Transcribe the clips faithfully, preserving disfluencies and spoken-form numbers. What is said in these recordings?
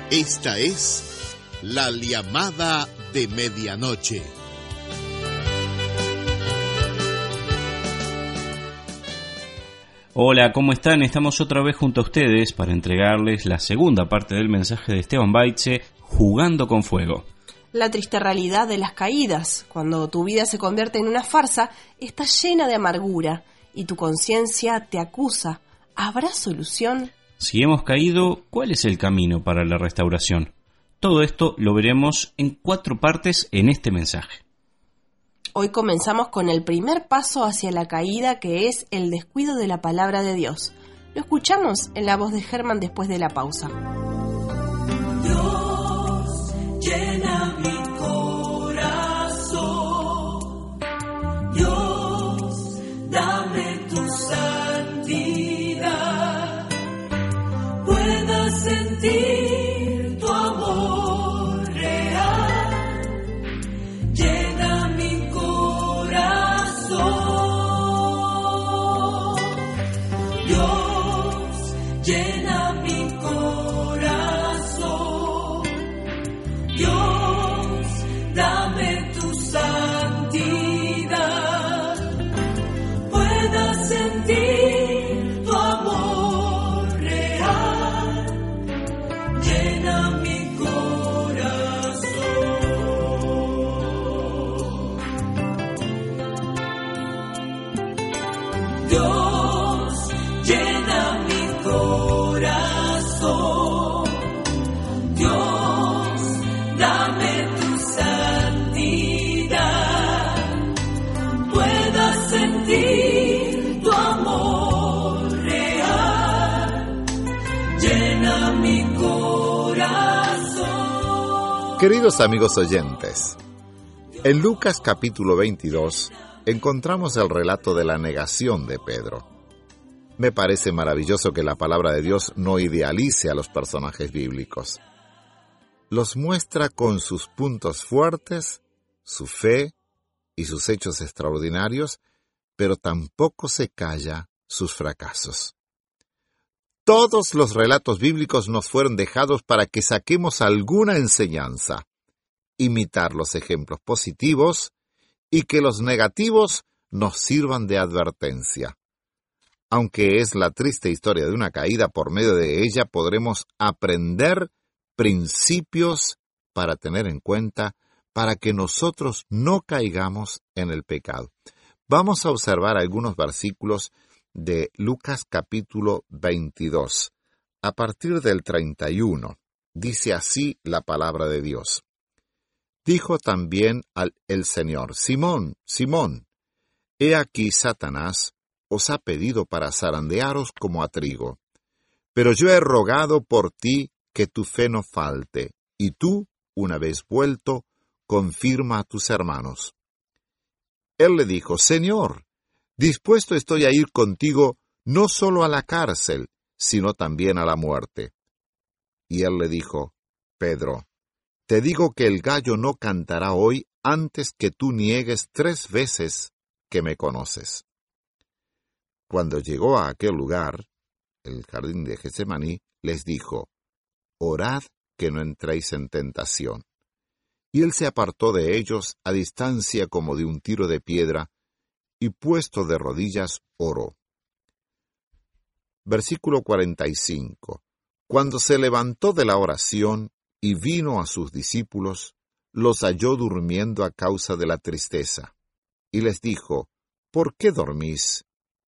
Esta es la llamada de medianoche. Hola, ¿cómo están? Estamos otra vez junto a ustedes para entregarles la segunda parte del mensaje de Esteban Baitze, Jugando con Fuego. La triste realidad de las caídas, cuando tu vida se convierte en una farsa, está llena de amargura y tu conciencia te acusa. ¿Habrá solución? Si hemos caído, ¿cuál es el camino para la restauración? Todo esto lo veremos en cuatro partes en este mensaje. Hoy comenzamos con el primer paso hacia la caída, que es el descuido de la palabra de Dios. Lo escuchamos en la voz de Germán después de la pausa. Dios, llena mi corazón. Dios, dame tu santidad. Pueda sentir tu amor real. Llena mi corazón. Dios, llena mi corazón. Dios, dame tu santidad. Pueda sentir tu amor real. Llena mi corazón. Dios, llena mi corazón. Dios, dame tu santidad. Pueda sentir tu amor real. Llena mi corazón. Queridos amigos oyentes, en Lucas capítulo veintidós encontramos el relato de la negación de Pedro. Me parece maravilloso que la palabra de Dios no idealice a los personajes bíblicos. Los muestra con sus puntos fuertes, su fe y sus hechos extraordinarios, pero tampoco se calla sus fracasos. Todos los relatos bíblicos nos fueron dejados para que saquemos alguna enseñanza, imitar los ejemplos positivos y que los negativos nos sirvan de advertencia. Aunque es la triste historia de una caída, por medio de ella podremos aprender principios para tener en cuenta para que nosotros no caigamos en el pecado. Vamos a observar algunos versículos de Lucas capítulo veintidós. A partir del treinta y uno, dice así la palabra de Dios. Dijo también al el Señor: Simón, Simón, he aquí Satanás os ha pedido para zarandearos como a trigo. Pero yo he rogado por ti que tu fe no falte, y tú, una vez vuelto, confirma a tus hermanos. Él le dijo: Señor, dispuesto estoy a ir contigo no solo a la cárcel, sino también a la muerte. Y él le dijo: Pedro, te digo que el gallo no cantará hoy antes que tú niegues tres veces que me conoces. Cuando llegó a aquel lugar, el jardín de Getsemaní, les dijo: Orad que no entréis en tentación. Y él se apartó de ellos a distancia como de un tiro de piedra, y puesto de rodillas oró. Versículo cuarenta y cinco. Cuando se levantó de la oración y vino a sus discípulos, los halló durmiendo a causa de la tristeza, y les dijo: ¿Por qué dormís?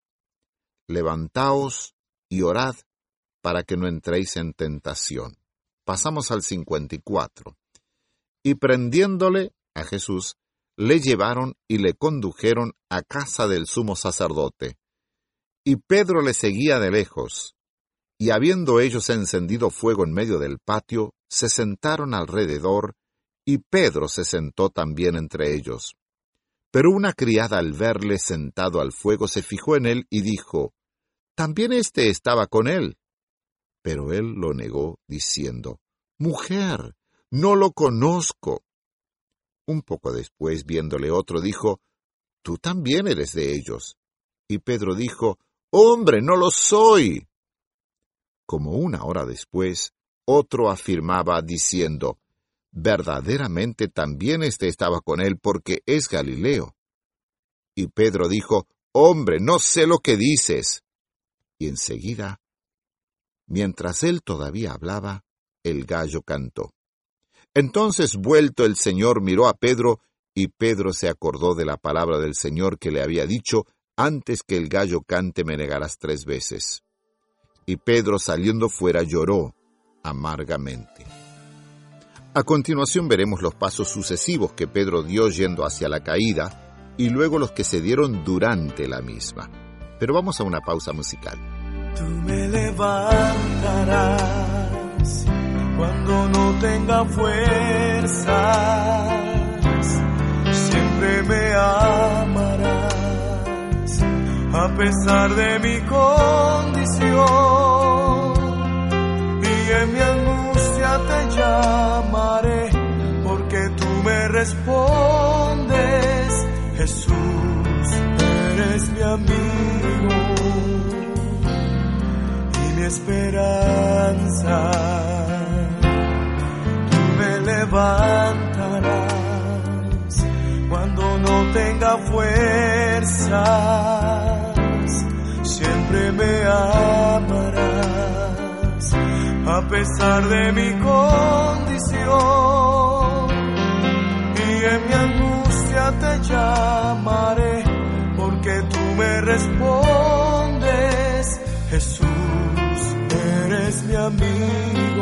Levantaos y orad para que no entréis en tentación. Pasamos al cincuenta y cuatro. Y prendiéndole a Jesús, le llevaron y le condujeron a casa del sumo sacerdote. Y Pedro le seguía de lejos. Y habiendo ellos encendido fuego en medio del patio, se sentaron alrededor, y Pedro se sentó también entre ellos. Pero una criada, al verle sentado al fuego, se fijó en él y dijo: También éste estaba con él. Pero él lo negó, diciendo: Mujer, no lo conozco. Un poco después, viéndole otro, dijo: Tú también eres de ellos. Y Pedro dijo: Hombre, no lo soy. Como una hora después, otro afirmaba diciendo, verdaderamente también éste estaba con él porque es Galileo. Y Pedro dijo, hombre, no sé lo que dices. Y enseguida, mientras él todavía hablaba, el gallo cantó. Entonces, vuelto el Señor, miró a Pedro, y Pedro se acordó de la palabra del Señor que le había dicho, antes que el gallo cante me negarás tres veces. Y Pedro, saliendo fuera, lloró amargamente. A continuación veremos los pasos sucesivos que Pedro dio yendo hacia la caída, y luego los que se dieron durante la misma. Pero vamos a una pausa musical. Tú me levantarás cuando no tenga fuerzas, siempre me amarás a pesar de mi condición, y en mi angustia te llamaré porque tú me respondes, Jesús, eres mi amigo y mi esperanza. Tú me levantarás cuando no tenga fuerzas, siempre me amarás a pesar de mi condición, y en mi angustia te llamaré porque tú me respondes, Jesús, eres mi amigo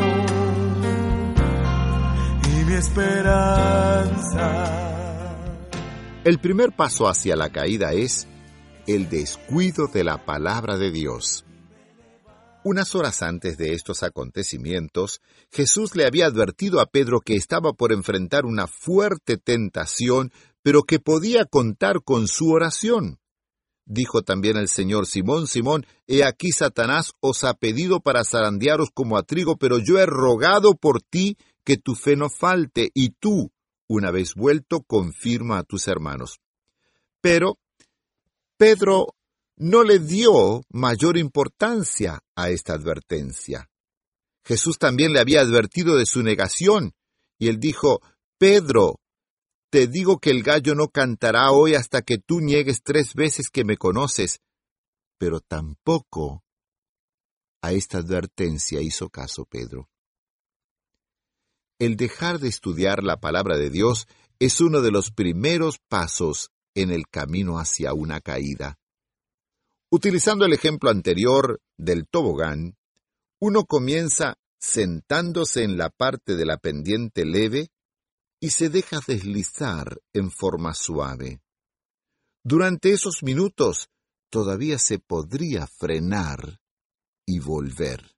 y mi esperanza. El primer paso hacia la caída es el descuido de la palabra de Dios. Unas horas antes de estos acontecimientos, Jesús le había advertido a Pedro que estaba por enfrentar una fuerte tentación, pero que podía contar con su oración. Dijo también el Señor, Simón, Simón, he aquí Satanás os ha pedido para zarandearos como a trigo, pero yo he rogado por ti que tu fe no falte, y tú, una vez vuelto, confirma a tus hermanos. Pero Pedro no le dio mayor importancia a esta advertencia. Jesús también le había advertido de su negación, y él dijo, Pedro, te digo que el gallo no cantará hoy hasta que tú niegues tres veces que me conoces. Pero tampoco a esta advertencia hizo caso Pedro. El dejar de estudiar la palabra de Dios es uno de los primeros pasos en el camino hacia una caída. Utilizando el ejemplo anterior del tobogán, uno comienza sentándose en la parte de la pendiente leve y se deja deslizar en forma suave. Durante esos minutos todavía se podría frenar y volver.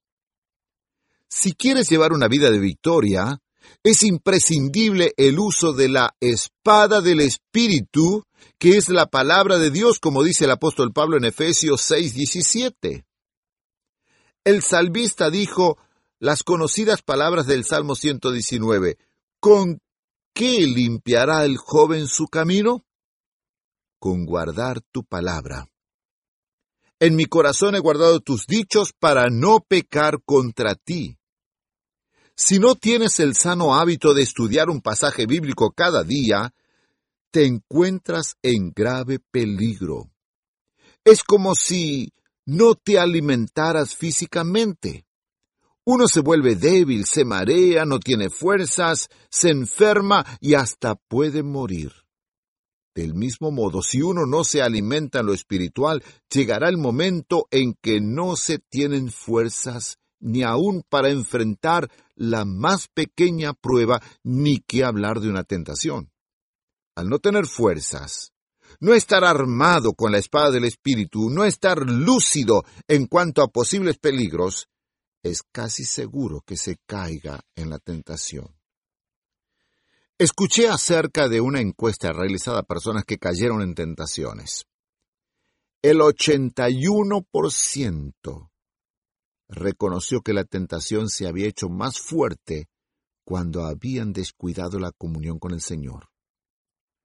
Si quieres llevar una vida de victoria, es imprescindible el uso de la espada del Espíritu, que es la palabra de Dios, como dice el apóstol Pablo en Efesios seis diecisiete. El salmista dijo las conocidas palabras del Salmo ciento diecinueve, ¿con qué limpiará el joven su camino? Con guardar tu palabra. En mi corazón he guardado tus dichos para no pecar contra ti. Si no tienes el sano hábito de estudiar un pasaje bíblico cada día, te encuentras en grave peligro. Es como si no te alimentaras físicamente. Uno se vuelve débil, se marea, no tiene fuerzas, se enferma y hasta puede morir. Del mismo modo, si uno no se alimenta en lo espiritual, llegará el momento en que no se tienen fuerzas ni aún para enfrentar la más pequeña prueba, ni que hablar de una tentación. Al no tener fuerzas, no estar armado con la espada del Espíritu, no estar lúcido en cuanto a posibles peligros, es casi seguro que se caiga en la tentación. Escuché acerca de una encuesta realizada a personas que cayeron en tentaciones. El ochenta y uno por ciento reconoció que la tentación se había hecho más fuerte cuando habían descuidado la comunión con el Señor.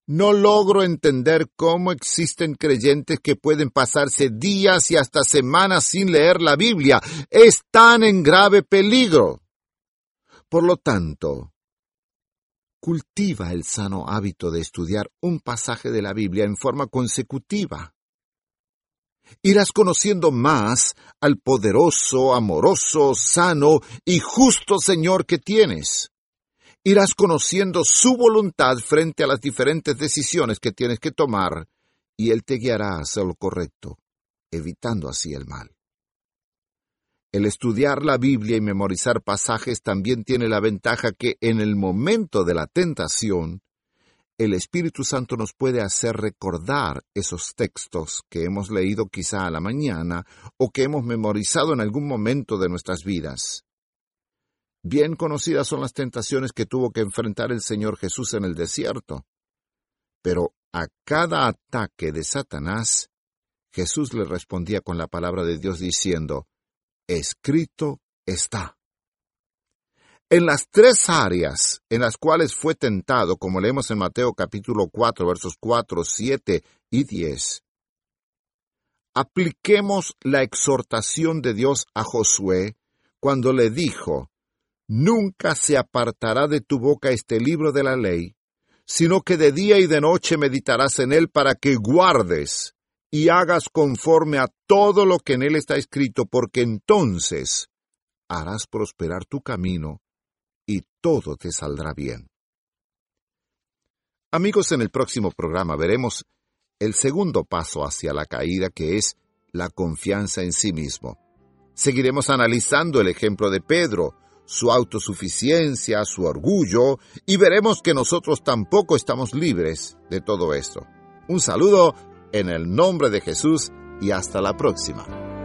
No logro entender cómo existen creyentes que pueden pasarse días y hasta semanas sin leer la Biblia. Están en grave peligro. Por lo tanto, cultiva el sano hábito de estudiar un pasaje de la Biblia en forma consecutiva. Irás conociendo más al poderoso, amoroso, sano y justo Señor que tienes. Irás conociendo su voluntad frente a las diferentes decisiones que tienes que tomar, y Él te guiará a hacer lo correcto, evitando así el mal. El estudiar la Biblia y memorizar pasajes también tiene la ventaja que en el momento de la tentación, el Espíritu Santo nos puede hacer recordar esos textos que hemos leído quizá a la mañana o que hemos memorizado en algún momento de nuestras vidas. Bien conocidas son las tentaciones que tuvo que enfrentar el Señor Jesús en el desierto. Pero a cada ataque de Satanás, Jesús le respondía con la palabra de Dios diciendo, escrito está. En las tres áreas en las cuales fue tentado, como leemos en Mateo capítulo cuatro, versos cuatro, siete y diez, apliquemos la exhortación de Dios a Josué cuando le dijo, nunca se apartará de tu boca este libro de la ley, sino que de día y de noche meditarás en él para que guardes y hagas conforme a todo lo que en él está escrito, porque entonces harás prosperar tu camino y todo te saldrá bien. Amigos, en el próximo programa veremos el segundo paso hacia la caída, que es la confianza en sí mismo. Seguiremos analizando el ejemplo de Pedro, su autosuficiencia, su orgullo, y veremos que nosotros tampoco estamos libres de todo esto. Un saludo en el nombre de Jesús y hasta la próxima.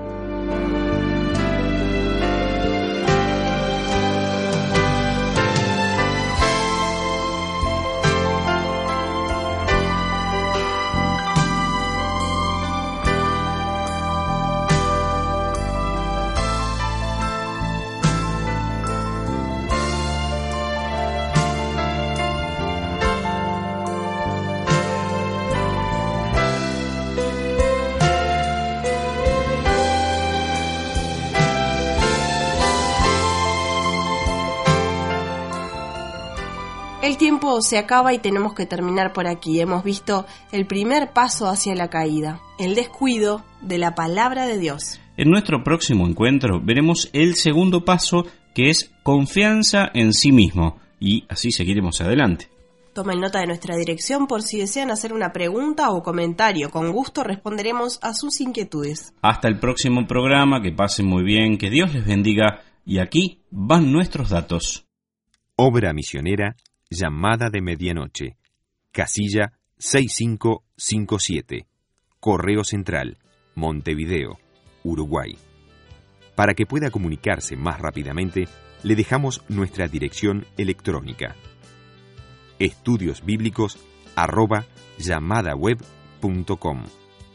El tiempo se acaba y tenemos que terminar por aquí. Hemos visto el primer paso hacia la caída, el descuido de la palabra de Dios. En nuestro próximo encuentro veremos el segundo paso, que es confianza en sí mismo, y así seguiremos adelante. Tomen nota de nuestra dirección por si desean hacer una pregunta o comentario. Con gusto responderemos a sus inquietudes. Hasta el próximo programa, que pasen muy bien, que Dios les bendiga, y aquí van nuestros datos. Obra misionera Llamada de Medianoche, casilla seis cinco cinco siete, Correo Central, Montevideo, Uruguay. Para que pueda comunicarse más rápidamente, le dejamos nuestra dirección electrónica: estudiosbíblicos arroba llamadaweb punto com.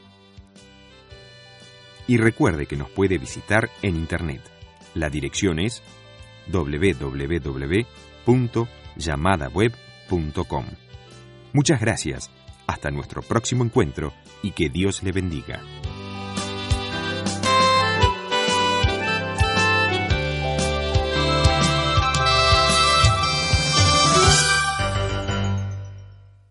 Y recuerde que nos puede visitar en internet. La dirección es doble u doble u doble u punto llamadaweb punto com. Muchas gracias. Hasta nuestro próximo encuentro y que Dios le bendiga.